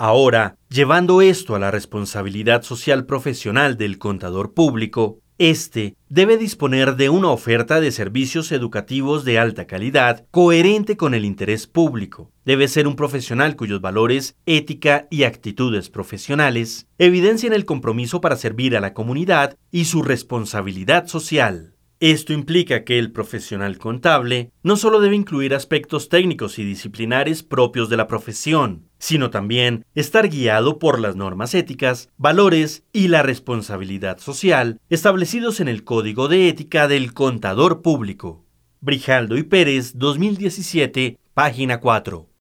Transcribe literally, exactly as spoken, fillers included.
Ahora, llevando esto a la responsabilidad social profesional del contador público, este debe disponer de una oferta de servicios educativos de alta calidad, coherente con el interés público. Debe ser un profesional cuyos valores, ética y actitudes profesionales evidencien el compromiso para servir a la comunidad y su responsabilidad social. Esto implica que el profesional contable no solo debe incluir aspectos técnicos y disciplinares propios de la profesión, sino también estar guiado por las normas éticas, valores y la responsabilidad social establecidos en el Código de Ética del Contador Público. Brijaldo y Pérez, dos mil diecisiete, página cuatro.